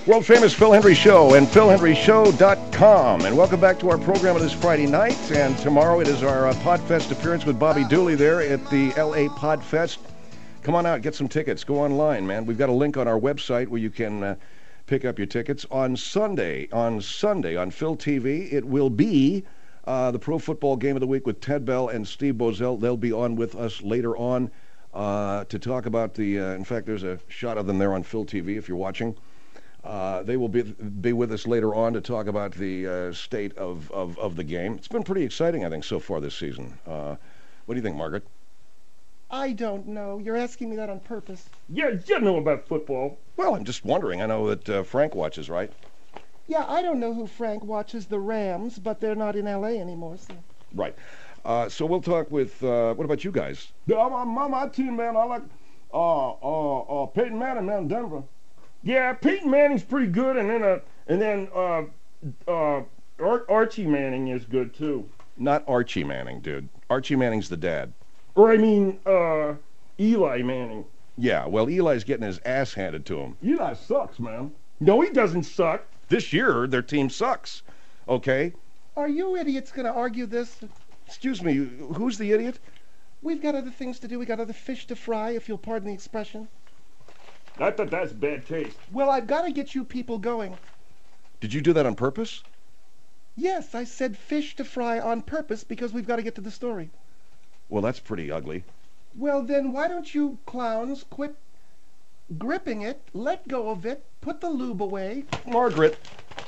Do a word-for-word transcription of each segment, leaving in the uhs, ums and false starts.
World famous Phil Hendrie Show and phil hendrie show dot com. And welcome back to our program. It is Friday night, and tomorrow it is our uh, Podfest appearance with Bobby Dooley there at the L A Podfest. Come on out, get some tickets. Go online, man. We've got a link on our website where you can uh, pick up your tickets. On Sunday, on Sunday, on Phil T V, it will be uh, the Pro Football Game of the Week with Ted Bell and Steve Bozell. They'll be on with us later on uh, to talk about the, uh, in fact, there's a shot of them there on Phil T V if you're watching. Uh, they will be be with us later on to talk about the uh, state of, of, of the game. It's been pretty exciting, I think, so far this season. Uh, what do you think, Margaret? I don't know. You're asking me that on purpose. Yeah, you know about football. Well, I'm just wondering. I know that uh, Frank watches, right? Yeah, I don't know who Frank watches, the Rams, but they're not in L A anymore. So. Right. Uh, so we'll talk with, uh, what about you guys? Yeah, I'm, I'm, my team, man, I like uh, uh, uh, Peyton Manning, man, Denver. Yeah, Peyton Manning's pretty good, and then uh, and then uh, uh, Ar- Archie Manning is good too. Not Archie Manning, dude. Archie Manning's the dad. Or I mean, uh, Eli Manning. Yeah, well, Eli's getting his ass handed to him. Eli sucks, man. No, he doesn't suck. This year, their team sucks. Okay. Are you idiots going to argue this? Excuse me, who's the idiot? We've got other things to do. We got other fish to fry, if you'll pardon the expression. I thought that's bad taste. Well, I've got to get you people going. Did you do that on purpose? Yes, I said fish to fry on purpose because we've got to get to the story. Well, that's pretty ugly. Well, then why don't you clowns quit gripping it, let go of it, put the lube away. Margaret,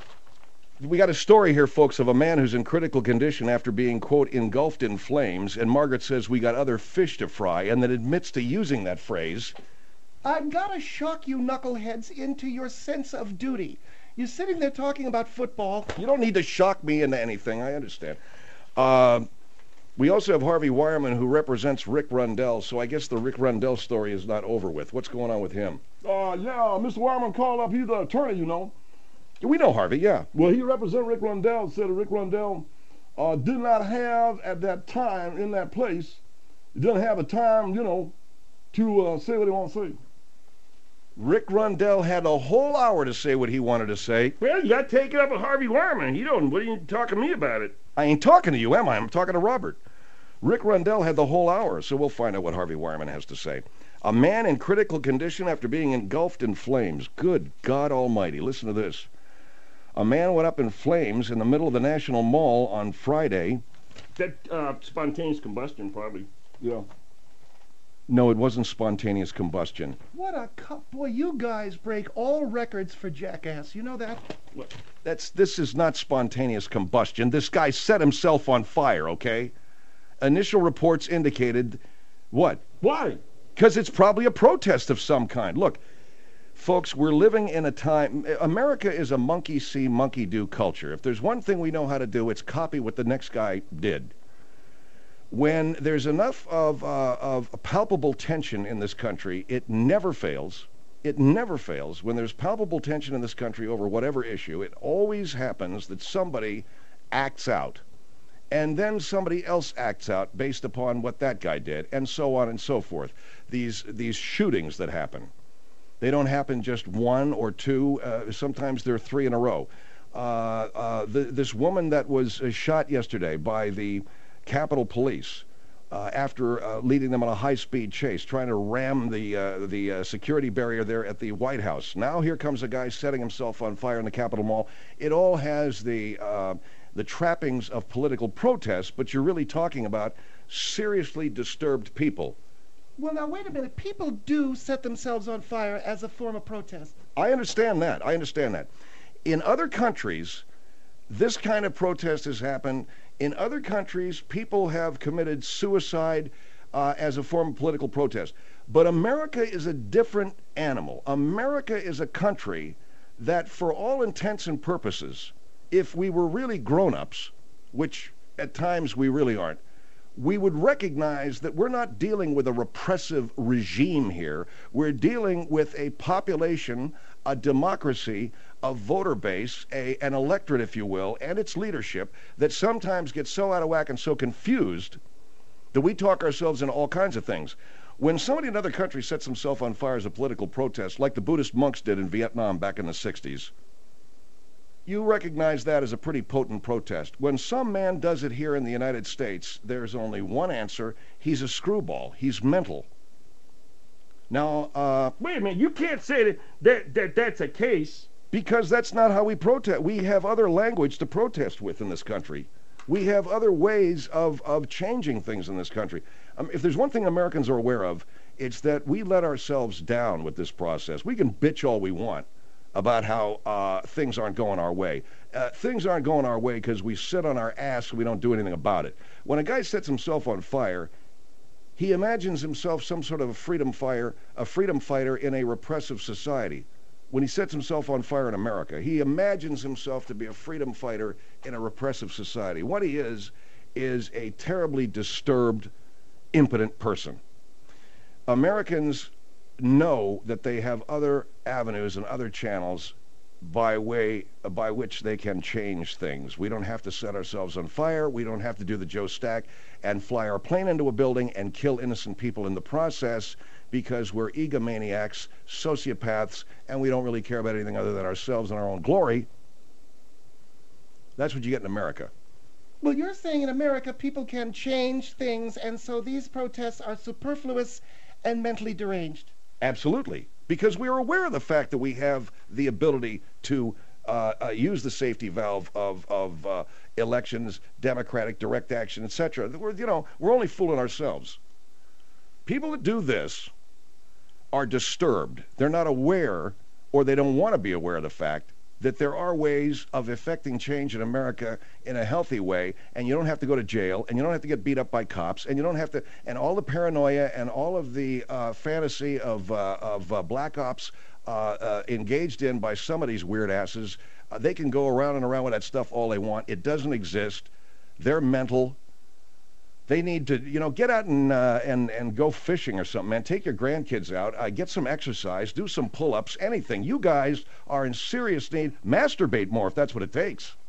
we got a story here, folks, of a man who's in critical condition after being, quote, engulfed in flames, and Margaret says we got other fish to fry, and then admits to using that phrase. I've got to shock you knuckleheads into your sense of duty. You're sitting there talking about football. You don't need to shock me into anything. I understand. Uh, we also have Harvey Wireman, who represents Rick Rundell, so I guess the Rick Rundell story is not over with. What's going on with him? Uh, yeah, Mister Wireman called up. He's the attorney, you know. We know Harvey, yeah. Well, he represents Rick Rundell, said that Rick Rundell uh, did not have, at that time, in that place, he didn't have a time, you know, to uh, say what he wants to say. Rick Rundell had a whole hour to say what he wanted to say. Well, you got to take it up with Harvey Wireman. He don't. What are you talking to me about it? I ain't talking to you, am I? I'm talking to Robert. Rick Rundell had the whole hour, so we'll find out what Harvey Wireman has to say. A man in critical condition after being engulfed in flames. Good God Almighty. Listen to this. A man went up in flames in the middle of the National Mall on Friday. That uh, spontaneous combustion, probably. Yeah. No, it wasn't spontaneous combustion. What a cu- boy! You guys break all records for jackass. You know that? What? That's this is not spontaneous combustion. This guy set himself on fire. Okay. Initial reports indicated what? Why? Because it's probably a protest of some kind. Look, folks, we're living in a time. America is a monkey see, monkey do culture. If there's one thing we know how to do, it's copy what the next guy did. When there's enough of, uh, of palpable tension in this country, it never fails. It never fails. When there's palpable tension in this country over whatever issue, it always happens that somebody acts out. And then somebody else acts out based upon what that guy did, and so on and so forth. These, these shootings that happen, they don't happen just one or two. Uh, sometimes they're three in a row. Uh, uh, the, this woman that was uh, shot yesterday by the Capitol Police uh, after uh, leading them on a high-speed chase, trying to ram the uh, the uh, security barrier there at the White House. Now here comes a guy setting himself on fire in the Capitol Mall. It all has the uh, the trappings of political protest, but you're really talking about seriously disturbed people. Well, now, wait a minute. People do set themselves on fire as a form of protest. I understand that. I understand that. In other countries, this kind of protest has happened. In other countries, people have committed suicide uh, as a form of political protest. But America is a different animal. America is a country that, for all intents and purposes, if we were really grown-ups, which at times we really aren't, we would recognize that we're not dealing with a repressive regime here. We're dealing with a population, a democracy, a voter base, a, an electorate, if you will, and its leadership that sometimes gets so out of whack and so confused that we talk ourselves into all kinds of things. When somebody in another country sets himself on fire as a political protest, like the Buddhist monks did in Vietnam back in the sixties, you recognize that as a pretty potent protest. When some man does it here in the United States, there's only one answer. He's a screwball. He's mental. Now, uh, Wait a minute, you can't say that, that, that that's a case. because that's not how we protest. We have other language to protest with in this country. We have other ways of, of changing things in this country. Um, if there's one thing Americans are aware of, it's that we let ourselves down with this process. We can bitch all we want about how uh, things aren't going our way. Uh, things aren't going our way because we sit on our ass and we don't do anything about it. When a guy sets himself on fire, he imagines himself some sort of a freedom fire, a freedom fighter in a repressive society. When he sets himself on fire in America, he imagines himself to be a freedom fighter in a repressive society. What he is, is a terribly disturbed, impotent person. Americans know that they have other avenues and other channels by way by which they can change things. We don't have to set ourselves on fire. We don't have to do the Joe Stack and fly our plane into a building and kill innocent people in the process, because we're egomaniacs, sociopaths, and we don't really care about anything other than ourselves and our own glory. That's what you get in America. Well, you're saying in America people can change things, and so these protests are superfluous and mentally deranged. Absolutely. Because we are aware of the fact that we have the ability to uh, uh, use the safety valve of, of uh, elections, democratic, direct action, et cetera. We're, you know, we're only fooling ourselves. People that do this are disturbed. They're not aware, or they don't want to be aware of the fact that there are ways of effecting change in America in a healthy way, and you don't have to go to jail, and you don't have to get beat up by cops, and you don't have to, and all the paranoia and all of the uh, fantasy of, uh, of uh, black ops uh, uh, engaged in by some of these weird asses, uh, they can go around and around with that stuff all they want. It doesn't exist. They're mental. They need to, you know, get out and uh, and and go fishing or something, man. Take your grandkids out, uh, get some exercise, do some pull-ups, anything. You guys are in serious need. Masturbate more if that's what it takes.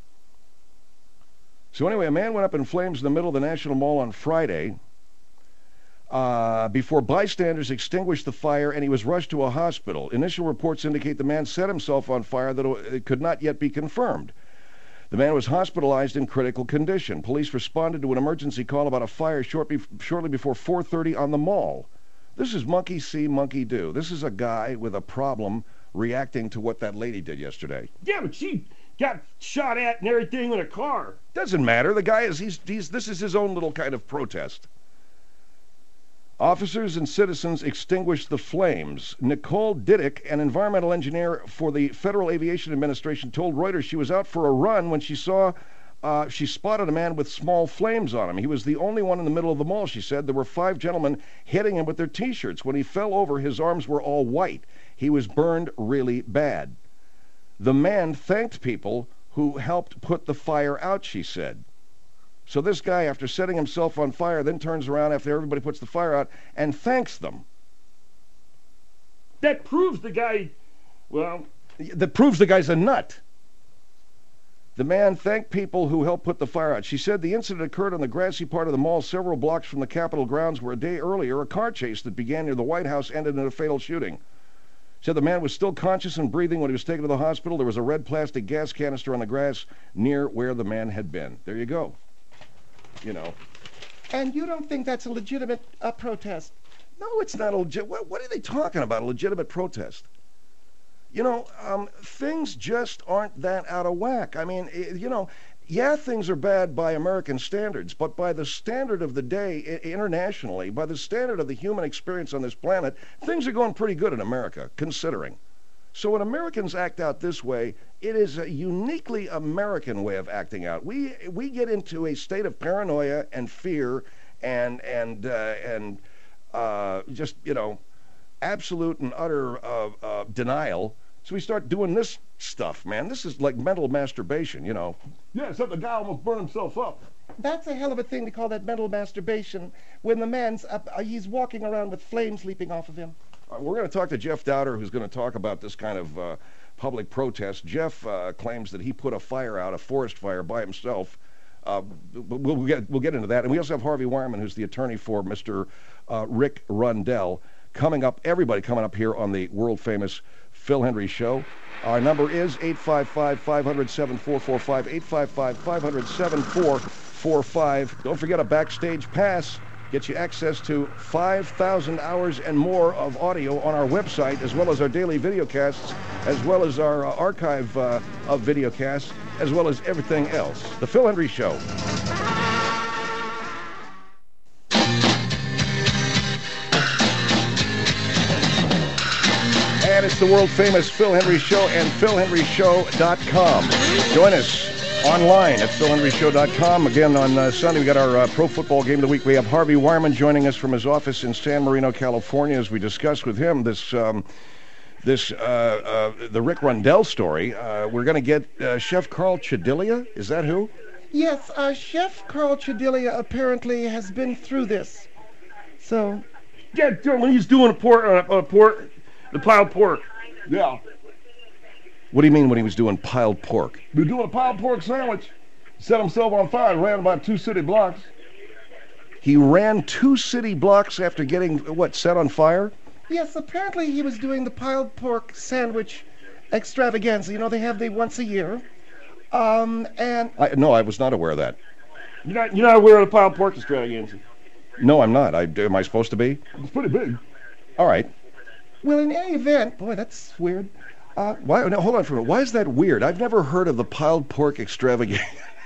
So anyway, a man went up in flames in the middle of the National Mall on Friday uh, before bystanders extinguished the fire, and he was rushed to a hospital. Initial reports indicate the man set himself on fire, though it could not yet be confirmed. The man was hospitalized in critical condition. Police responded to an emergency call about a fire short be- shortly before four thirty on the mall. This is monkey see, monkey do. This is a guy with a problem reacting to what that lady did yesterday. Yeah, but she got shot at and everything with a car. Doesn't matter. The guy is, he's, he's, this is his own little kind of protest. Officers and citizens extinguished the flames. Nicole Diddick, an environmental engineer for the Federal Aviation Administration, told Reuters she was out for a run when she saw, uh, she spotted a man with small flames on him. He was the only one in the middle of the mall, she said. There were five gentlemen hitting him with their T-shirts. When he fell over, his arms were all white. He was burned really bad. The man thanked people who helped put the fire out, she said. So this guy, after setting himself on fire, then turns around after everybody puts the fire out and thanks them. That proves the guy, well... That proves the guy's a nut. The man thanked people who helped put the fire out. She said the incident occurred on the grassy part of the mall several blocks from the Capitol grounds, where a day earlier a car chase that began near the White House ended in a fatal shooting. She said the man was still conscious and breathing when he was taken to the hospital. There was a red plastic gas canister on the grass near where the man had been. There you go. You know. And you don't think that's a legitimate uh, protest? No, it's not a legit. What, what are they talking about? A legitimate protest? You know, um, things just aren't that out of whack. I mean, you know, yeah, things are bad by American standards, but by the standard of the day internationally, by the standard of the human experience on this planet, things are going pretty good in America, considering. So when Americans act out this way, it is a uniquely American way of acting out. We we get into a state of paranoia and fear and and uh, and uh, just you know absolute and utter uh, uh, denial. So we start doing this stuff, man. This is like mental masturbation, you know. Yeah, except the guy almost burned himself up. That's a hell of a thing to call that mental masturbation when the man's up, uh, he's walking around with flames leaping off of him. Uh, we're going to talk to Jeff Dowder, who's going to talk about this kind of uh, public protest. Jeff uh, claims that he put a fire out, a forest fire, by himself. Uh, we'll, we'll, get, we'll get into that. And we also have Harvey Wireman, who's the attorney for Mister uh, Rick Rundell. Coming up, everybody coming up here on the world-famous Phil Hendrie Show. Our number is eight five five, five hundred, seven four four five, eight five five, five hundred, seven four four five. Don't forget a Backstage Pass. Gets you access to five thousand hours and more of audio on our website, as well as our daily videocasts, as well as our uh, archive uh, of videocasts, as well as everything else. The Phil Hendrie Show. And it's the world-famous Phil Hendrie Show and phil hendrie show dot com. Join us online at phil hendrie show dot com. Again, on uh, Sunday, we got our uh, Pro Football Game of the Week. We have Harvey Wireman joining us from his office in San Marino, California, as we discuss with him this um, this uh, uh, the Rick Rundell story. Uh, we're going to get uh, Chef Carl Chedilia. Is that who? Yes, uh, Chef Carl Chedilia apparently has been through this. So, Yeah, when he's doing a pork, uh, uh, pork, the piled pork. Yeah. What do you mean when he was doing piled pork? He was doing a piled pork sandwich. Set himself on fire and ran about two city blocks. He ran two city blocks after getting, what, set on fire? yes, apparently he was doing the piled pork sandwich extravaganza. You know, they have the once a year. Um, and I, no, I was not aware of that. You're not, you're not aware of the piled pork extravaganza? No, I'm not. I, am I supposed to be? It's pretty big. All right. well, in any event, boy, that's weird. Uh, Why? No, hold on for a minute. Why is that weird? I've never heard of the piled pork extravaganza.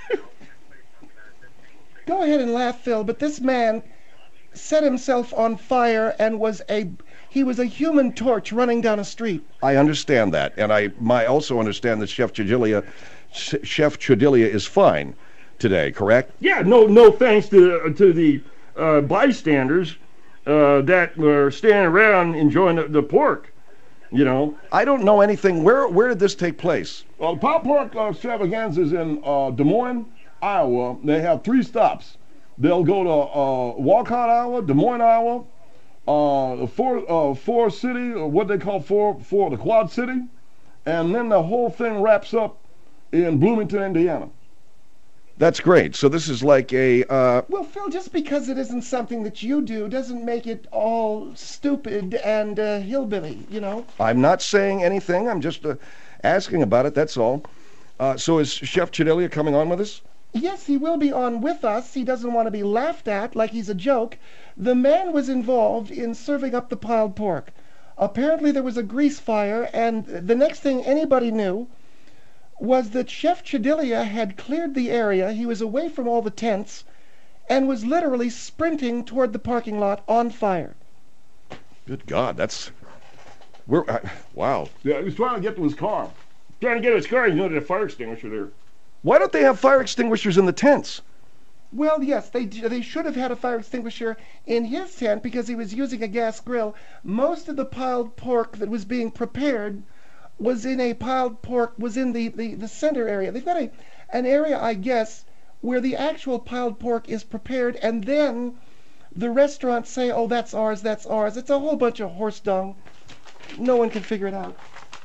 Go ahead and laugh, Phil, but this man set himself on fire and was a he was a human torch running down a street. I understand that, and I my also understand that Chef Chedilia, Chef Chedilia is fine today. Correct? Yeah, no, no thanks to to the uh, bystanders uh, that were standing around enjoying the, the pork. You know, I don't know anything. Where where did this take place? well, the piled pork uh, extravaganza is in uh, Des Moines, Iowa. They have three stops. They'll go to uh, Walcott, Iowa, Des Moines, Iowa, uh, four, uh, four city, or what they call four, four, the Quad City, and then the whole thing wraps up in Bloomington, Indiana. That's great. So this is like a. Uh, Well, Phil, just because it isn't something that you do doesn't make it all stupid and uh, hillbilly, you know? I'm not saying anything. I'm just uh, asking about it. That's all. Uh, so is Chef Chedilia coming on with us? Yes, he will be on with us. He doesn't want to be laughed at like he's a joke. The man was involved in serving up the piled pork. Apparently there was a grease fire, and the next thing anybody knew was that Chef Chedilia had cleared the area. He was away from all the tents and was literally sprinting toward the parking lot on fire. Good God, that's. We're uh, wow. Yeah, he was trying to get to his car. Trying to get to his car, you know, there's a fire extinguisher there. Why don't they have fire extinguishers in the tents? Well, yes, they they should have had a fire extinguisher in his tent because he was using a gas grill. Most of the piled pork that was being prepared was in a piled pork, was in the, the, the center area. They've got a an area, I guess, where the actual piled pork is prepared, and then the restaurants say, oh, that's ours, that's ours. It's a whole bunch of horse dung. No one can figure it out.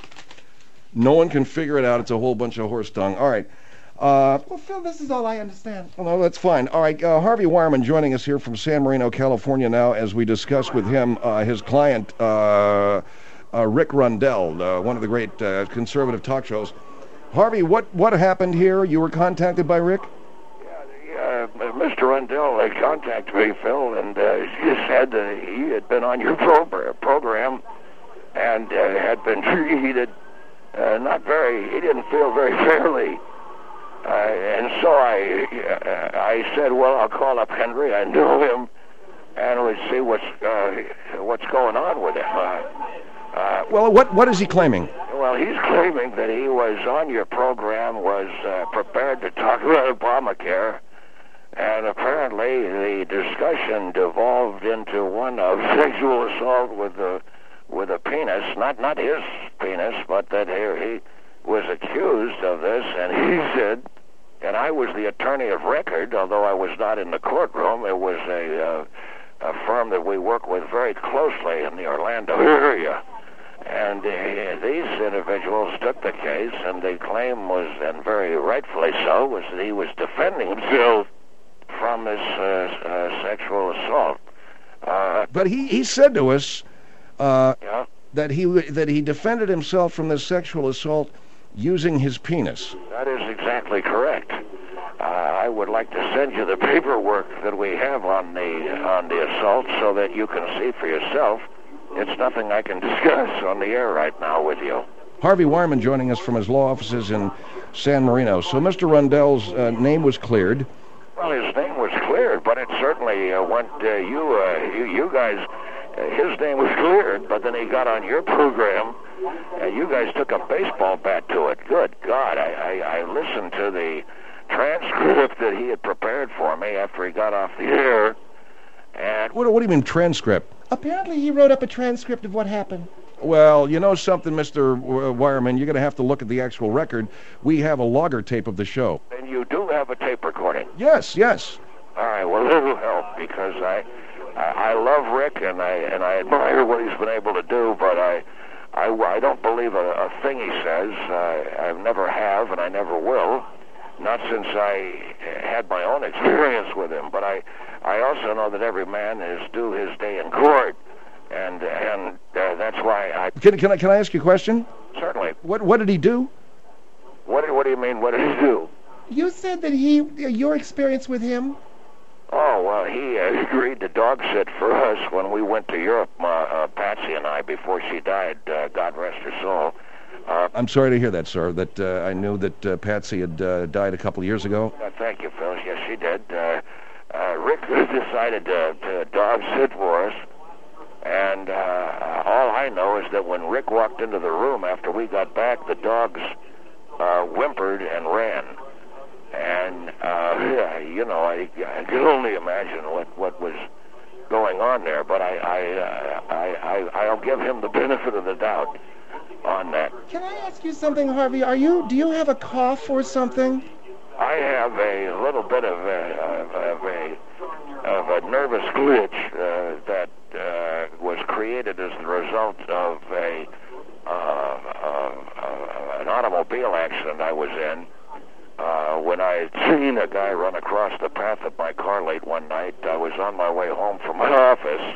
No one can figure it out. It's a whole bunch of horse dung. All right. Uh, Well, Phil, this is all I understand. well, no, that's fine. All right. Uh, Harvey Wireman joining us here from San Marino, California now as we discuss with him uh, his client, uh, uh, Rick Rundell, uh, one of the great uh, conservative talk shows. Harvey, what, what happened here? You were contacted by Rick? Uh, Mister Rundell uh, contacted me, Phil, and uh, he said that he had been on your pro- program and uh, had been treated uh, not very, he didn't feel very fairly. Uh, and so I uh, I said, well, I'll call up Hendrie. I knew him, and we'll see what's, uh, what's going on with him. Uh, uh, Well, what what is he claiming? Well, he's claiming that he was on your program, was uh, prepared to talk about Obamacare, and apparently the discussion devolved into one of sexual assault with a with a penis, not not his penis, but that he, he was accused of this, and he said, and I was the attorney of record, although I was not in the courtroom. It was a uh, a firm that we work with very closely in the Orlando area. And uh, these individuals took the case, and the claim was, and very rightfully so, was that he was defending himself from this uh, uh, sexual assault. Uh, But he, he said to us uh, yeah, that he that he defended himself from this sexual assault using his penis. that is exactly correct. Uh, I would like to send you the paperwork that we have on the on the assault so that you can see for yourself. It's nothing I can discuss on the air right now with you. Harvey Wireman joining us from his law offices in San Marino. So Mister Rundell's uh, name was cleared. Well, his name was cleared, but it certainly uh, went. Uh, you, uh, you, you guys, uh, his name was cleared, but then he got on your program, and you guys took a baseball bat to it. Good God, I, I, I listened to the transcript that he had prepared for me after he got off the air, and What, what do you mean transcript? Apparently he wrote up a transcript of what happened. Well, you know something, Mister W- Wireman, you're going to have to look at the actual record. We have a logger tape of the show. and you do have a tape recording. Yes, yes. All right, well, it'll help because I, I, I love Rick and I and I admire what he's been able to do, but I, I, I don't believe a, a thing he says. I, I never have, and I never will. Not since I had my own experience with him. But I, I also know that every man is due his day in court, and and uh, that's why I Can, can, I, can I ask you a question? certainly. What, what did he do? What do- what do you mean? What did he do? You said that he, your experience with him. Oh, well, he uh, agreed to dog sit for us when we went to Europe, uh, uh, Patsy and I, before she died, uh, God rest her soul. Uh, I'm sorry to hear that, sir, that uh, I knew that uh, Patsy had uh, died a couple of years ago. uh, thank you, Phil. Yes, she did. Uh, uh, Rick decided to, to dog sit for us, and uh, all I know is that when Rick walked into the room after we got back, the dogs uh, whimpered and ran. And, uh, yeah, you know, I, I can only imagine what, what was going on there, but I, I, uh, I, I, I'll give him the benefit of the doubt on that. Can I ask you something, Harvey? Are you, do you have a cough or something? I have a little bit of a, of, of a, of a nervous glitch uh, that uh, was created as the result of a, uh, uh, uh, an automobile accident I was in. Uh, when I had seen a guy run across the path of my car late one night, I was on my way home from my office,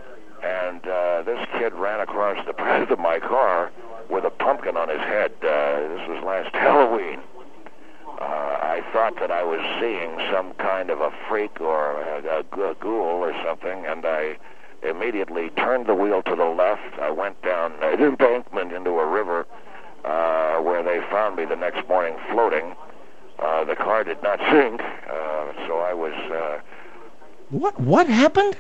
and uh, this kid ran across the path of my car with a pumpkin on his head. Uh, this was last Halloween. Uh, I thought that I was seeing some kind of a freak or a, a, a ghoul or something, and I immediately turned the wheel to the left. I went down an embankment into a river uh, where they found me the next morning floating. Uh, the car did not sink, uh, so I was... Uh, What, what happened?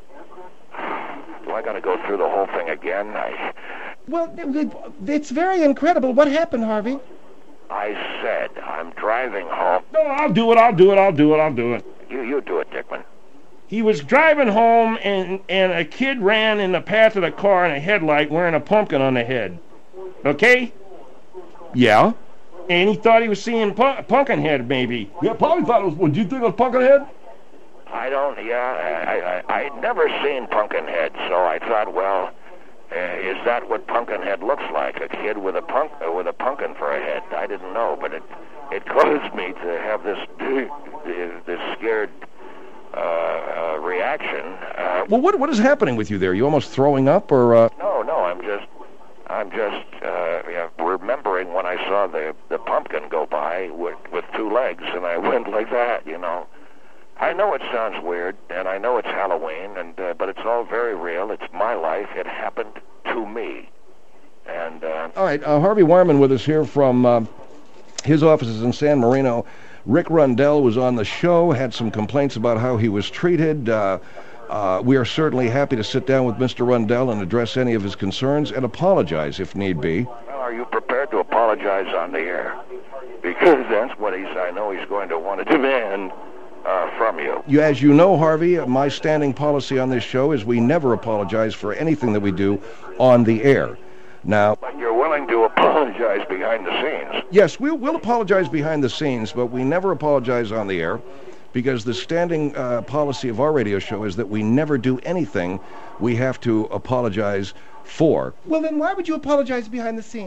do I got to go through the whole thing again? I, Well, it- it- it's very incredible. What happened, Harvey? I said I'm driving home. No, I'll do it, I'll do it, I'll do it, I'll do it. You, you do it, Dickman. He was driving home, and, and a kid ran in the path of the car in a headlight wearing a pumpkin on the head. Okay? Yeah. And he thought he was seeing pu- Pumpkinhead, maybe. Yeah, probably thought it was. Would you think it was Pumpkinhead? I don't, yeah, I, I, I'd never seen Pumpkinhead, so I thought, well, uh, is that what Pumpkinhead looks like? A kid with a punk, uh, with a pumpkin for a head? I didn't know, but it, it caused me to have this, this scared uh, uh, reaction. Uh, Well, what what is happening with you there? You almost throwing up, or uh... no, no, I'm just, I'm just uh, yeah, remembering when I saw the the pumpkin go by with with two legs, and I went like that, you know. I know it sounds weird, and I know it's Halloween, and uh, but it's all very real. It's my life. It happened to me, and uh, All right, uh, Harvey Wireman with us here from uh, his offices in San Marino. Rick Rundell was on the show, had some complaints about how he was treated. Uh, uh, we are certainly happy to sit down with Mister Rundell and address any of his concerns and apologize if need be. well, are you prepared to apologize on the air? Because that's what he's. I know he's going to want to demand uh, from you. You, as you know, Harvey, my standing policy on this show is we never apologize for anything that we do on the air. Now, But you're willing to apologize behind the scenes. yes, we'll, we'll apologize behind the scenes, but we never apologize on the air because the standing uh, policy of our radio show is that we never do anything we have to apologize for. Well, then why would you apologize behind the scenes?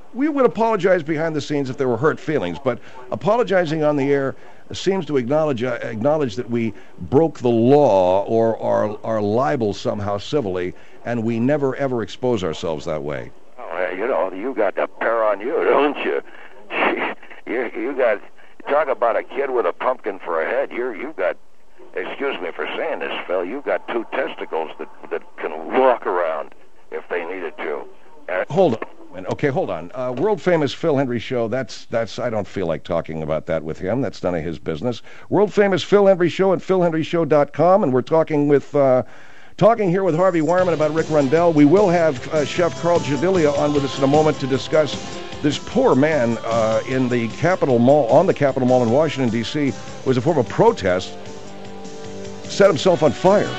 we would apologize behind the scenes if there were hurt feelings, but apologizing on the air seems to acknowledge uh, acknowledge that we broke the law or are, are liable somehow civilly, and we never ever expose ourselves that way. Well, you know, you got a pair on you, don't you? you you got, talk about a kid with a pumpkin for a head. You're you've got, excuse me for saying this, Phil, you've got two testicles that that can walk around if they needed to. Uh, hold on. Okay, hold on. Uh, world famous Phil Hendry Show. That's that's. I don't feel like talking about that with him. That's none of his business. World famous Phil Hendry Show at phil hendry show dot com, and we're talking with uh, talking here with Harvey Wireman about Rick Rundell. We will have uh, Chef Carl Jadilia on with us in a moment to discuss this poor man uh, in the Capitol Mall on the Capitol Mall in Washington D C was a form of protest. Set himself on fire.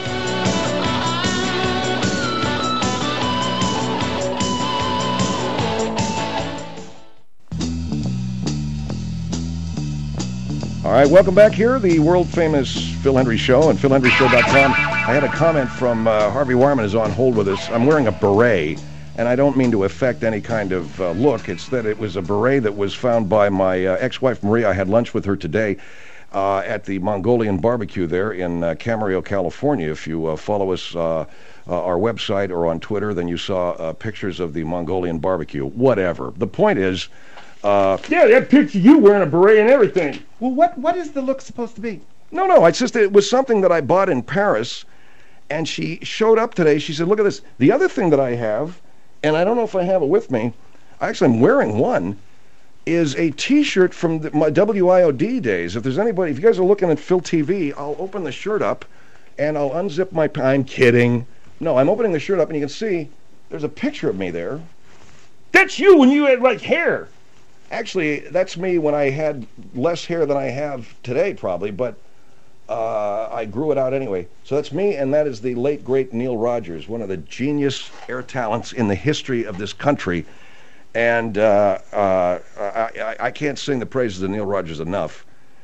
All right, welcome back here, the world-famous Phil Hendry Show and phil hendry show dot com. I had a comment from uh, Harvey Wireman is on hold with us. I'm wearing a beret, and I don't mean to affect any kind of uh, look. It's that it was a beret that was found by my uh, ex-wife, Maria. I had lunch with her today uh, at the Mongolian barbecue there in uh, Camarillo, California. If you uh, follow us, uh, uh, our website or on Twitter, then you saw uh, pictures of the Mongolian barbecue. Whatever. The point is... Uh, yeah, that picture you wearing a beret and everything. Well, what what is the look supposed to be? No, no, it's just it was something that I bought in Paris, and she showed up today. She said, look at this. The other thing that I have, and I don't know if I have it with me, actually I'm wearing one, is a T-shirt from the, my W I O D days. If there's anybody, if you guys are looking at Phil T V, I'll open the shirt up, and I'll unzip my... I'm kidding. No, I'm opening the shirt up, and you can see there's a picture of me there. That's you when you had, like, hair. Actually, that's me when I had less hair than I have today, probably, but uh, I grew it out anyway. So that's me, and that is the late, great Neil Rogers, one of the genius air talents in the history of this country. And uh, uh, I, I can't sing the praises of Neil Rogers enough.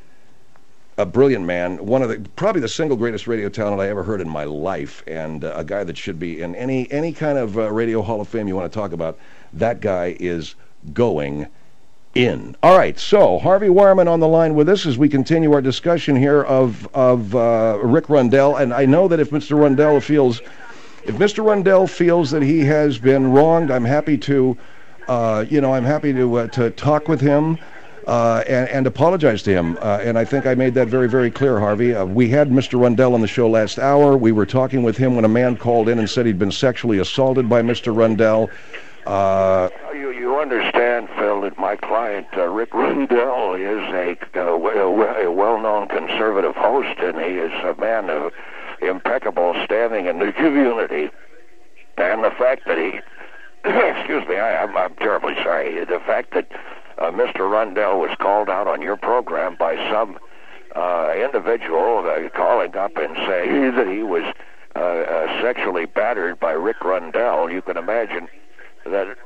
A brilliant man, one of the, probably the single greatest radio talent I ever heard in my life, and uh, a guy that should be in any, any kind of uh, radio hall of fame you want to talk about. That guy is going in. All right, so Harvey Wireman on the line with us as we continue our discussion here of of uh, Rick Rundell. And I know that if Mister Rundell feels, if Mister Rundell feels that he has been wronged, I'm happy to, uh, you know, I'm happy to uh, to talk with him uh, and and apologize to him. Uh, and I think I made that very very clear, Harvey. Uh, we had Mister Rundell on the show last hour. We were talking with him when a man called in and said he'd been sexually assaulted by Mister Rundell. Uh, you, you understand, Phil, that my client, uh, Rick Rundell, is a, uh, a well-known conservative host, and he is a man of impeccable standing in the community. And the fact that he, excuse me, I, I'm, I'm terribly sorry, the fact that uh, Mister Rundell was called out on your program by some uh, individual uh, calling up and saying that he was uh, uh, sexually battered by Rick Rundell, you can imagine that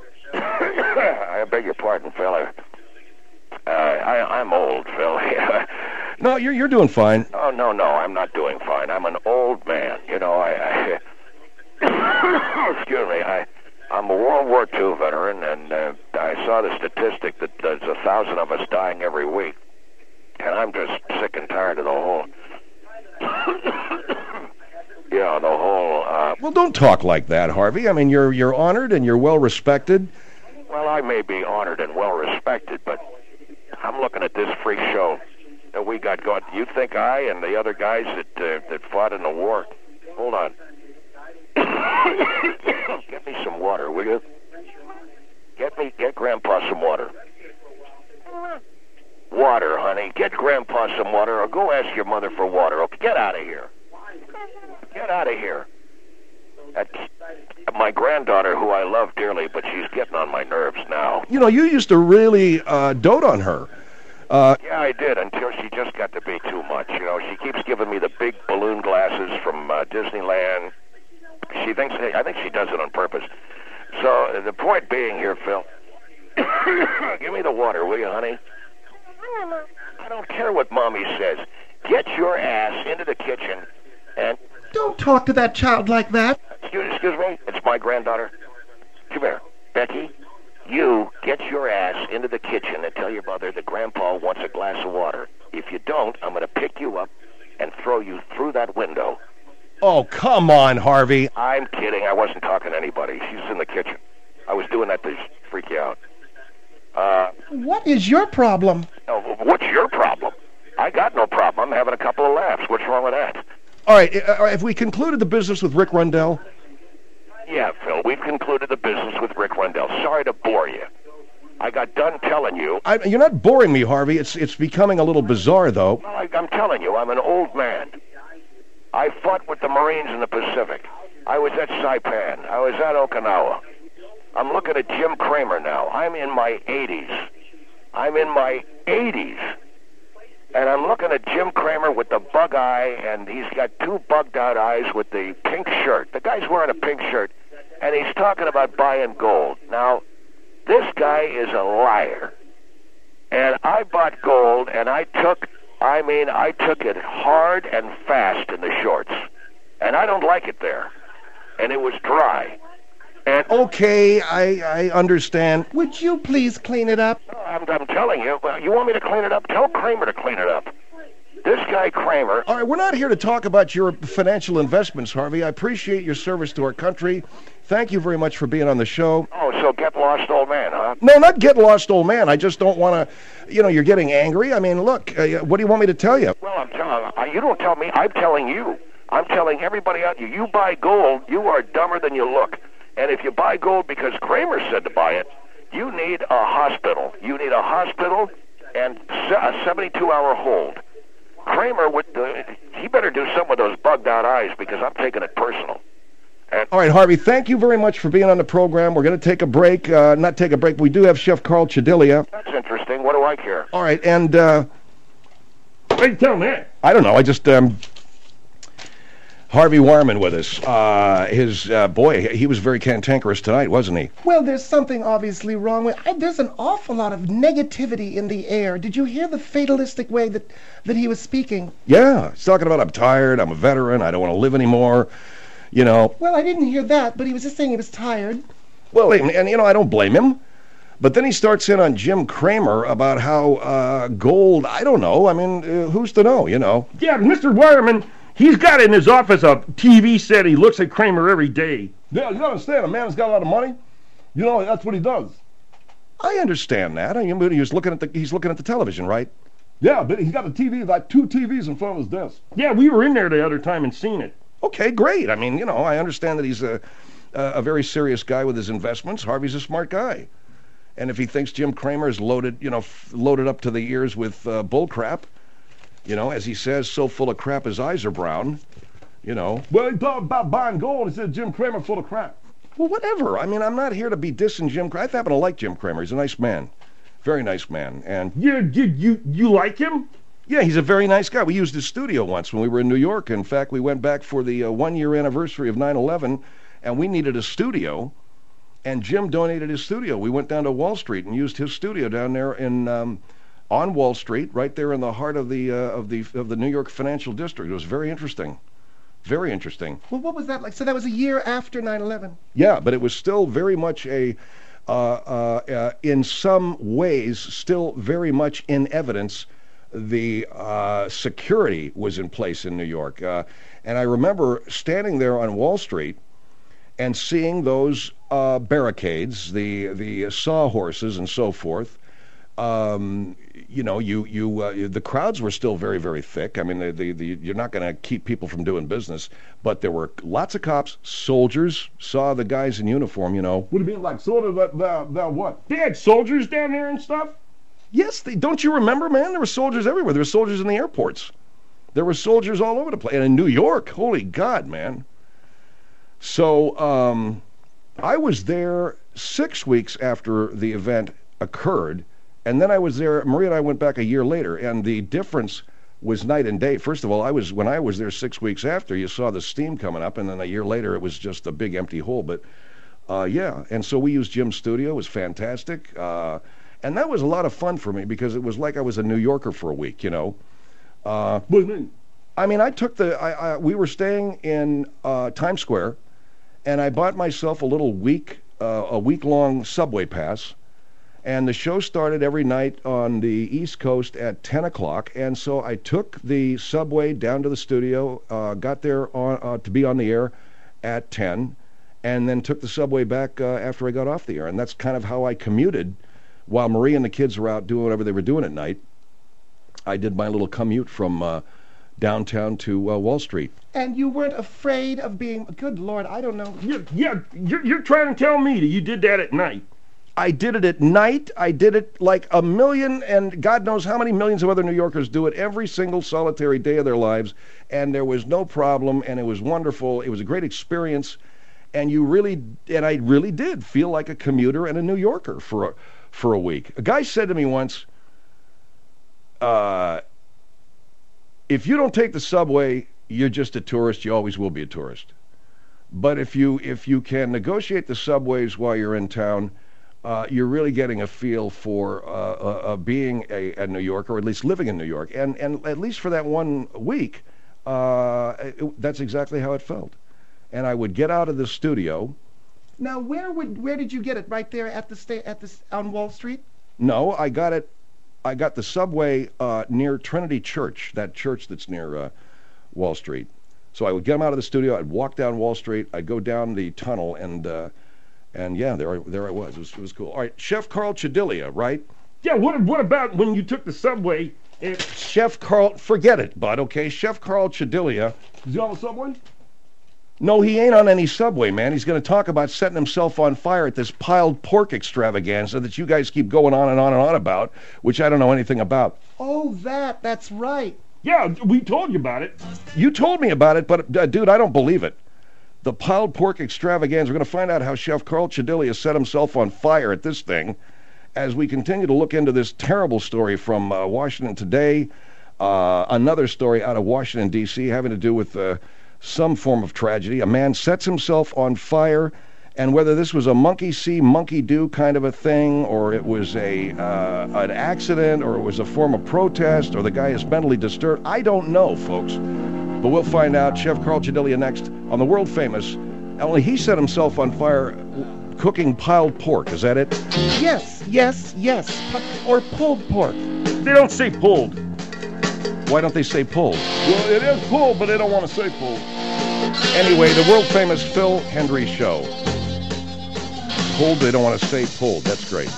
I beg your pardon, Phil. I, uh, I, I'm old, Phil. no, you're you're doing fine. Oh no, no, I'm not doing fine. I'm an old man. You know, I. I excuse me. I. I'm a World War Two veteran, and uh, I saw the statistic that there's a thousand of us dying every week, and I'm just sick and tired of the whole. Yeah, the whole... Uh, well, don't talk like that, Harvey. I mean, you're you're honored and you're well respected. Well, I may be honored and well respected, but I'm looking at this free show that we got going. You think I and the other guys that uh, that fought in the war... Hold on. Get me some water, will you? Get me, get Grandpa some water. Water, honey. Get Grandpa some water, or go ask your mother for water. Okay, get out of here. Get out of here. That's my granddaughter, who I love dearly, but she's getting on my nerves now. You know, you used to really uh, dote on her. Uh, yeah, I did, until she just got to be too much. You know, she keeps giving me the big balloon glasses from uh, Disneyland. She thinks, I think she does it on purpose. So uh, the point being here, Phil, give me the water, will you, honey? I don't care what Mommy says. Get your ass into the kitchen and... Don't talk to that child like that. Excuse, excuse me, it's my granddaughter. Come here, Becky. You get your ass into the kitchen and tell your mother that Grandpa wants a glass of water. If you don't, I'm going to pick you up and throw you through that window. Oh, come on, Harvey. I'm kidding. I wasn't talking to anybody. She's in the kitchen. I was doing that to freak you out. Uh, What is your problem? oh, what's your problem? I got no problem. I'm having a couple of laughs. What's wrong with that? All right, uh, all right, have we concluded the business with Rick Rundell? Yeah, Phil, we've concluded the business with Rick Rundell. Sorry to bore you. I got done telling you. I, you're not boring me, Harvey. It's it's becoming a little bizarre, though. Well, I, I'm telling you, I'm an old man. I fought with the Marines in the Pacific. I was at Saipan. I was at Okinawa. I'm looking at Jim Cramer now. I'm in my eighties. I'm in my eighties. And I'm looking at Jim Cramer with the bug eye, and he's got two bugged-out eyes with the pink shirt. The guy's wearing a pink shirt, and he's talking about buying gold. Now, this guy is a liar. And I bought gold, and I took, I mean, I took it hard and fast in the shorts. And I don't like it there. And it was dry. And Okay, I, I understand. Would you please clean it up? I'm, I'm telling you, well, you want me to clean it up? Tell Kramer to clean it up. This guy Kramer, All right, we're not here to talk about your financial investments, Harvey. I appreciate your service to our country. Thank you very much for being on the show. oh, so get lost, old man, huh? No, not get lost, old man. I just don't want to, you know, you're getting angry. I mean, look, uh, what do you want me to tell you? Well, I'm telling uh, you don't tell me. I'm telling you. I'm telling everybody out there. You buy gold, you are dumber than you look. And if you buy gold because Kramer said to buy it, you need a hospital. You need a hospital and a seventy-two hour hold. Kramer would. Uh, he better do something with those bugged out eyes because I'm taking it personal. And All right, Harvey, thank you very much for being on the program. We're going to take a break. Uh, not take a break. We do have Chef Carl Chedilia. that's interesting. What do I care? All right, and uh, Hey, tell me. I don't know. I just um, Harvey Warman with us. Uh, his uh, boy, he was very cantankerous tonight, wasn't he? Well, there's something obviously wrong with. I, there's an awful lot of negativity in the air. Did you hear the fatalistic way that that he was speaking? Yeah, he's talking about I'm tired. I'm a veteran. I don't want to live anymore. You know. Well, I didn't hear that, but he was just saying he was tired. Well, and, and you know, I don't blame him. But then he starts in on Jim Cramer about how uh, gold. I don't know. I mean, uh, who's to know? You know. Yeah, Mister Wireman, he's got in his office a T V set. He looks at Kramer every day. Yeah, you understand, a man has got a lot of money. You know, that's what he does. I understand that. I mean, he was looking at the he's looking at the television, right? Yeah, but he's got a T V, like two T Vs in front of his desk. Yeah, we were in there the other time and seen it. Okay, great. I mean, you know, I understand that he's a a, a very serious guy with his investments. Harvey's a smart guy, and if he thinks Jim Cramer is loaded, you know, f- loaded up to the ears with uh, bull crap, you know, as he says, so full of crap his eyes are brown, you know. Well, he talked about buying gold. He said Jim Cramer full of crap. Well, whatever. I mean, I'm not here to be dissing Jim Cramer. I happen to like Jim Cramer. He's a nice man, very nice man, and You, you, you, you like him? yeah, he's a very nice guy. We used his studio once when we were in New York. In fact, we went back for the uh, one-year anniversary of nine eleven, and we needed a studio, and Jim donated his studio. We went down to Wall Street and used his studio down there in um, on Wall Street, right there in the heart of the uh, of the of the New York financial district. It was very interesting, very interesting. Well, what was that like? So that was a year after nine eleven. Yeah, but it was still very much a, uh, uh, uh, in some ways, still very much in evidence. The uh, security was in place in New York. Uh, and I remember standing there on Wall Street and seeing those uh, barricades, the the sawhorses and so forth. Um, you know, you you uh, the crowds were still very very thick. I mean, the, the, the you're not going to keep people from doing business, but there were lots of cops, soldiers. Saw the guys in uniform. You know. What do you mean, like, sort of that, that, that what? They had soldiers down there and stuff? Yes, they, don't you remember, man? There were soldiers everywhere. There were soldiers in the airports. There were soldiers all over the place. And in New York, holy God, man. So um, I was there six weeks after the event occurred, and then I was there, Maria and I went back a year later, and the difference was night and day. First of all, I was when I was there six weeks after, you saw the steam coming up, and then a year later it was just a big empty hole. But, uh, yeah, and so we used Jim's studio. It was fantastic. Uh And that was a lot of fun for me because it was like I was a New Yorker for a week, you know. Uh, What do you mean? I mean, I took the, I, I, we were staying in uh, Times Square, and I bought myself a little week, uh, a week-long subway pass, And the show started every night on the East Coast at ten o'clock. And so I took the subway down to the studio, uh, got there on, uh, to be on the air at ten, and then took the subway back uh, after I got off the air. And that's kind of how I commuted while Marie and the kids were out doing whatever they were doing at night. I did my little commute from uh, downtown to uh, Wall Street. And you weren't afraid of being... Good Lord, I don't know. Yeah, yeah you're, you're trying to tell me that you did that at night. I did it at night. I did it like a million, and God knows how many millions of other New Yorkers do it every single solitary day of their lives, and there was no problem, and it was wonderful. It was a great experience, and you really, and I really did feel like a commuter and a New Yorker for a, for a week. A guy said to me once, uh, if you don't take the subway, you're just a tourist. You always will be a tourist. But if you if you can negotiate the subways while you're in town, Uh, you're really getting a feel for uh, uh, uh, being a, a New Yorker, or at least living in New York. And, and at least for that one week, uh, it, that's exactly how it felt. And I would get out of the studio. Now, where would where did you get it? Right there at the sta- at the on Wall Street? No, I got it. I got the subway uh, near Trinity Church, that church that's near uh, Wall Street. So I would get them out of the studio. I'd walk down Wall Street. I'd go down the tunnel and. Uh, And yeah, there I, there I was. It was. It was cool. All right, Chef Carl Chedilia, right? Yeah, what what about when you took the subway and... Chef Carl, forget it, bud, okay? Chef Carl Chedilia. Is he on the subway? No, he ain't on any subway, man. He's going to talk about setting himself on fire at this piled pork extravaganza that you guys keep going on and on and on about, which I don't know anything about. Oh, that, that's right. Yeah, we told you about it. You told me about it, but, uh, dude, I don't believe it. The piled pork extravaganza. We're going to find out how Chef Carl Chedilia set himself on fire at this thing as we continue to look into this terrible story from uh, Washington Today, uh, another story out of Washington, D C, having to do with uh, some form of tragedy. A man sets himself on fire, and whether this was a monkey see, monkey do kind of a thing, or it was a uh, an accident, or it was a form of protest, or the guy is mentally disturbed, I don't know, folks. But we'll find out. Chef Carl Chedilia next on the world famous. Only he set himself on fire cooking piled pork. Is that it? Yes, yes, yes. Pu- or pulled pork. They don't say pulled. Why don't they say pulled? Well, it is pulled, but they don't want to say pulled. Anyway, the world famous Phil Hendrie Show. Pulled, they don't want to say pulled. That's great.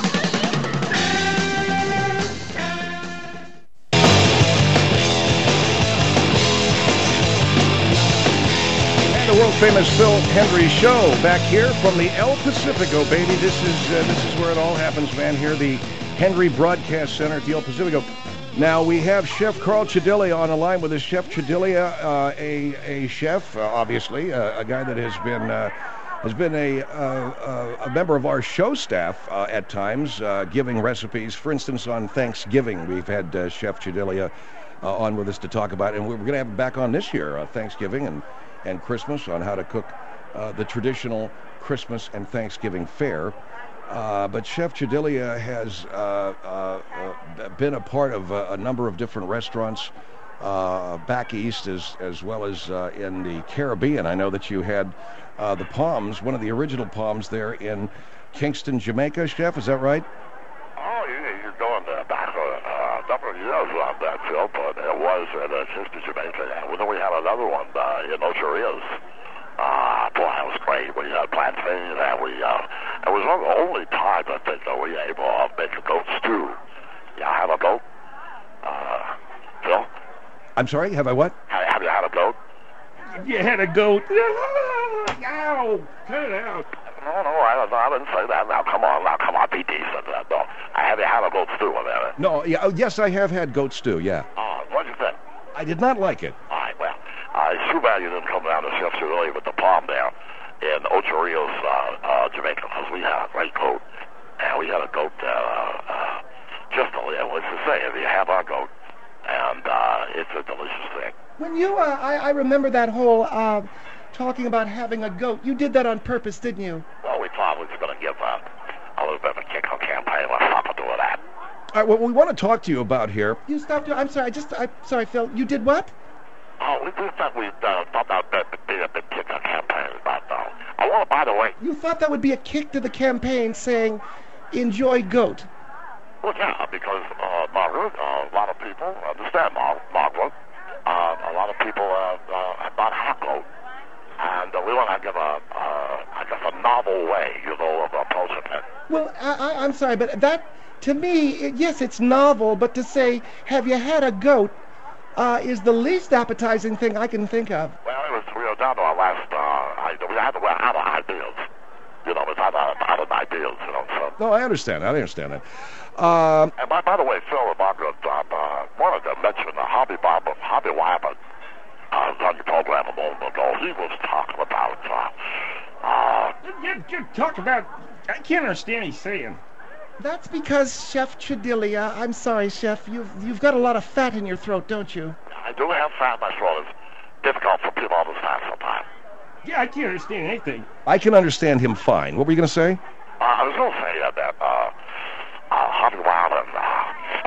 The world famous Phil Hendrie Show back here from the El Pacifico, baby. This is uh, this is where it all happens, man. Here, the Hendrie Broadcast Center at the El Pacifico. Now we have Chef Carl Chedilia on the line with us. Chef Chedilia, uh, a a chef, uh, obviously, uh, a guy that has been uh, has been a uh, a member of our show staff uh, at times, uh, giving recipes. For instance, on Thanksgiving, we've had uh, Chef Chedilia uh, on with us to talk about, and we're going to have him back on this year, uh, Thanksgiving and. and Christmas, on how to cook uh, the traditional Christmas and Thanksgiving fare. Uh, but Chef Chedilia has uh, uh, uh, been a part of uh, a number of different restaurants uh, back east as, as well as uh, in the Caribbean. I know that you had uh, the Palms, one of the original Palms there in Kingston, Jamaica, Chef, is that right? Oh, you, you're going uh, back a uh, number of years on that, Phil, but it was in uh, Kingston, Jamaica. And then we had another one uh, in Ocho Rios. Uh, boy, that was great. We had plantains, and we, uh, it was one of the only times, I think, that we were able to make a goat stew. Yeah, I have a goat. Uh, Phil? I'm sorry, have I what? Have, have you had a goat? You had a goat. Ow! Cut it out. No, no, I, don't, I didn't say that. Now, come on, now, come on, be decent. Uh, no, I have you had a goat stew in there? No, yeah, oh, yes, I have had goat stew, yeah. Oh, what'd you think? I did not like it. All right, well, uh, it's too bad you didn't come down to Chef Chedilia with the Palm there in Ocho Rios, uh, uh, Jamaica, because we had a great goat. And we had a goat there, uh, uh, just, uh, what's to say, if you have our goat, and uh, it's a delicious thing. When you, uh, I, I remember that whole uh, talking about having a goat. You did that on purpose, didn't you? Well, we thought we were going to give uh, a little bit of a kick on campaign. Let's stop and do that. All right, what we want to talk to you about here. You stopped. I'm sorry. I just. I'm sorry, Phil. You did what? Oh, we just thought we uh, thought that would be a big kick on campaign. But uh, I want to, by the way. You thought that would be a kick to the campaign, saying enjoy goat? Well, yeah, because, uh, Margaret, uh, a lot of people understand, Mar- Margaret. Uh, a lot of people uh, uh, about hackle. And uh, we want to give a, uh, I guess, a novel way, you know, of approaching it. Well, I, I, I'm sorry, but that, to me, it, yes, it's novel, but to say, have you had a goat, uh, is the least appetizing thing I can think of. Well, it was, we were down to our last, uh, I, we had, we had our ideals. You know, it's out of, out of ideals, you know, so. No, I understand. I understand that. Um, And by, by the way, Phil and Margaret, uh, uh, wanted to mention uh, Hobby Bob, Hobby Wyman, uh, was on your program a moment ago. He was talking about, uh, uh, You, you talk about. I can't understand what he's saying. That's because, Chef Chedilia, I'm sorry, Chef, you've, you've got a lot of fat in your throat, don't you? I do have fat in my throat. It's difficult for people to understand sometimes. Yeah, I can't understand anything. I can understand him fine. What were you going to say? Uh, I was going to say uh, that uh, uh, Hobby Wyman, uh,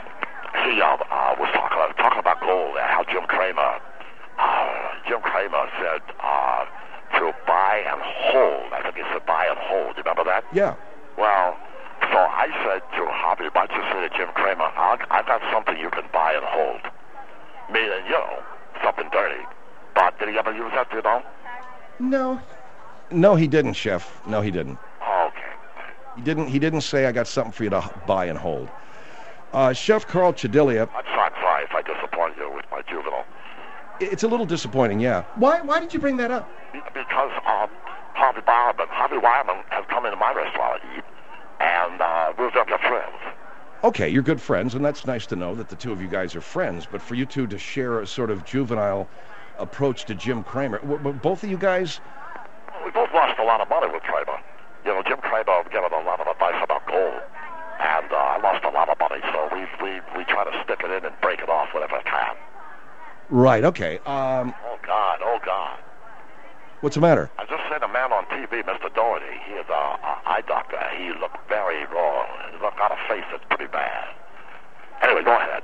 he uh, uh, was talking, uh, talking about gold, uh, how Jim Cramer, uh, Jim Cramer said uh, to buy and hold. I think he said buy and hold. You remember that? Yeah. Well, so I said to Hobby, why don't you say to Jim Cramer, I, I got something you can buy and hold. Meaning, you know, something dirty. But did he ever use that, do you know? No. No, he didn't, Chef. No, he didn't. Okay. He didn't. He didn't say I got something for you to h- buy and hold. Uh, Chef Carl Chedilia, I'm sorry, I'm sorry if I disappoint you with my juvenile. it's a little disappointing, yeah. Why, why did you bring that up? Because um, Harvey Wyman, Harvey Wyman has come into my restaurant to eat, and uh, we're very good friends. Okay, you're good friends, and that's nice to know that the two of you guys are friends. But for you two to share a sort of juvenile approach to Jim Cramer, w- w- both of you guys, We both lost a lot of money with Cramer. You know, Jim Cramer gave us a lot of advice about gold, and uh, I lost a lot of money, so we, we, we try to stick it in and break it off whenever I can. right? Okay. Um, Oh, God, oh, God. what's the matter? I just seen a man on T V, Mister Doherty. He is a, a eye doctor. He looked very wrong. He looked got a face that's pretty bad. Anyway, go ahead.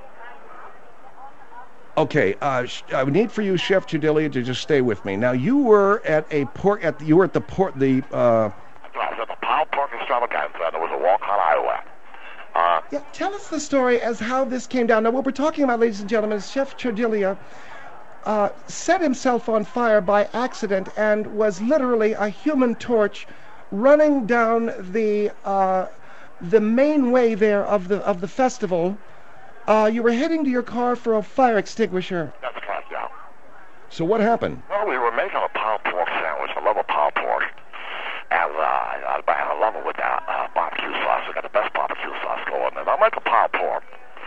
Okay, uh, sh- I would need for you, Chef Chedilia, to just stay with me. Now, you were at a port. At the, you were at the port. The uh, I was at the Powell Pork Extravaganza, and there was a walk on Iowa. Uh, Yeah, tell us the story as how this came down. Now, what we're talking about, ladies and gentlemen, is Chef Chedilia uh, set himself on fire by accident and was literally a human torch running down the uh, the main way there of the of the festival. Uh, you were heading to your car for a fire extinguisher. that's correct, yeah. so what happened? Well, we were making a Powell Pork sandwich. I love a Powell Pork. And uh, I, I love it with that uh, barbecue sauce. I got the best barbecue sauce going. And I like a Powell Pork.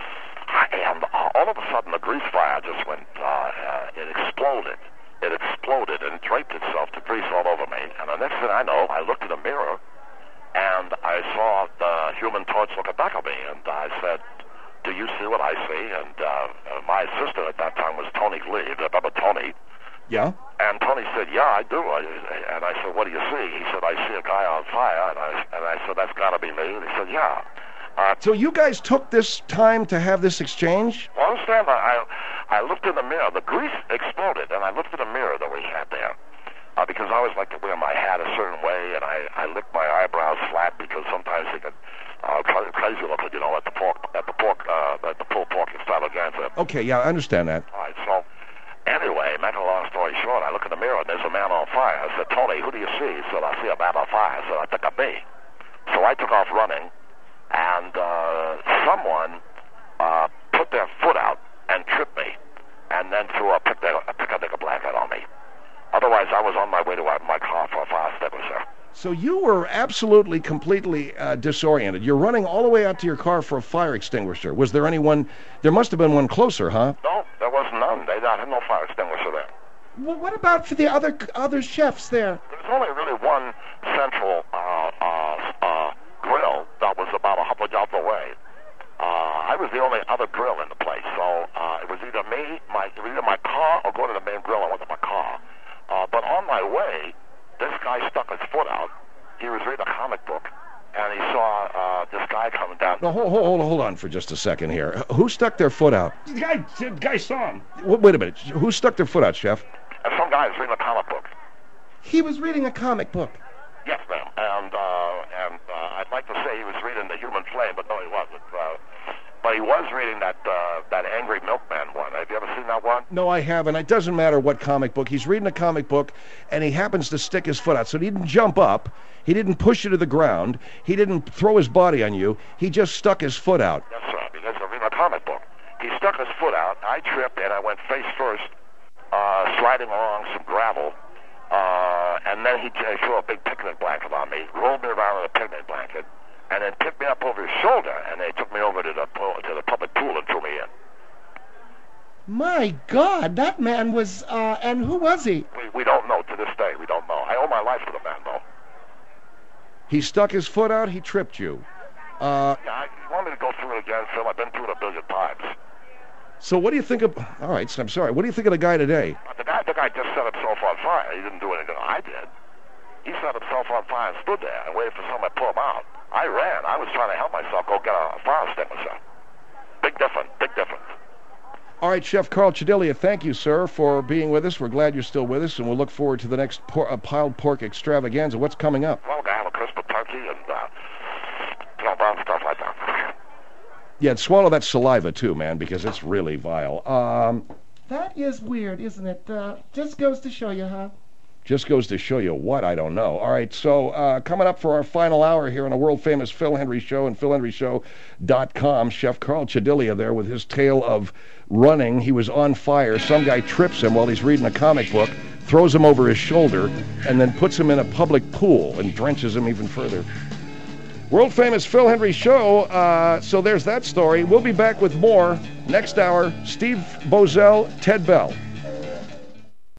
And uh, all of a sudden, the grease fire just went, uh, uh, it exploded. It exploded and draped itself to grease all over me. And the next thing I know, I looked in the mirror, and I saw the Human Torch looking back at me. And I said, do you see what I see? And uh, my assistant at that time was Tony Lee. Remember Tony? Yeah. And Tony said, yeah, I do. I, and I said, what do you see? He said, I see a guy on fire. And I, and I said, that's got to be me. And he said, yeah. Uh, So you guys took this time to have this exchange? well, understand, I, I looked in the mirror. The grease exploded, and I looked in the mirror that we had there. Uh, because I always like to wear my hat a certain way, and I, I licked my eyebrows flat because sometimes they get uh, cra- crazy looking, you know, at the pork, at the pork, uh, at the pulled pork extravaganza. Okay, yeah, I understand that. All right, so anyway, make a long story short, I look in the mirror and there's a man on fire. I said, Tony, who do you see? He said, I see a man on fire. I said, I think I'm me. So I took off running, and uh, someone uh, put their foot out and tripped me, and then threw a picnic, a picnic blanket on me. Otherwise, I was on my way to uh, my car for a fire extinguisher. So you were absolutely, completely uh, disoriented. You're running all the way out to your car for a fire extinguisher. Was there anyone? There must have been one closer, huh? No, there was none. They had no fire extinguisher there. Well, what about for the other other chefs there? There's only really one central uh, uh, uh, grill that was about a hundred yards away. Uh, I was the only other grill in the place, so uh, it was either me, my it was either my car, or go to the main grill. I went to my car. Uh, but on my way, this guy stuck his foot out. He was reading a comic book, and he saw uh, this guy coming down. No, hold, hold, hold on for just a second here. Who stuck their foot out? The guy, the guy saw him. Wait, wait a minute. Who stuck their foot out, Chef? And some guy was reading a comic book. He was reading a comic book. Yes, ma'am. And uh, and uh, I'd like to say he was reading the Human flame, but no, he wasn't. Uh, but he was reading that uh, that Angry Milkman one. Have you ever seen that one? No, I haven't. It doesn't matter what comic book. He's reading a comic book, and he happens to stick his foot out. So he didn't jump up. He didn't push you to the ground. He didn't throw his body on you. He just stuck his foot out. Yes, sir, because I'm reading a comic book. He stuck his foot out. I tripped, and I went face first, uh, sliding along some gravel. Uh, and then he t- threw a big picnic blanket on me, rolled me around in a picnic blanket, and then picked me up over his shoulder, and they took me over to the pool, to the public pool and threw me in. My God, that man was, uh, and who was he? We, we don't know to this day. We don't know. I owe my life to the man, though. He stuck his foot out. He tripped you. Uh, Yeah, I, you want me to go through it again, Phil? I've been through it a billion times. so what do you think of... All right, so I'm sorry. What do you think of the guy today? But the guy, the guy just set himself on fire. He didn't do anything I did. He set himself on fire and stood there and waited for someone to pull him out. I ran. I was trying to help myself go get a fire extinguisher. Big difference. Big difference. All right, Chef Carl Chedilia, thank you, sir, for being with us. We're glad you're still with us, and we'll look forward to the next por- uh, piled pork extravaganza. What's coming up? Well, I have a crisp turkey and, uh, you know, brown stuff like that. Yeah, and swallow that saliva, too, man, because it's really vile. Um, That is weird, isn't it? Uh, just goes to show you, huh? just goes to show you what, I don't know. All right, so uh, coming up for our final hour here on a world-famous Phil Hendrie Show and phil hendrie show dot com, Chef Carl Chedilia there with his tale of running. He was on fire. Some guy trips him while he's reading a comic book, throws him over his shoulder, and then puts him in a public pool and drenches him even further. World-famous Phil Hendrie Show, uh, so there's that story. We'll be back with more next hour. Steve Bozell, Ted Bell.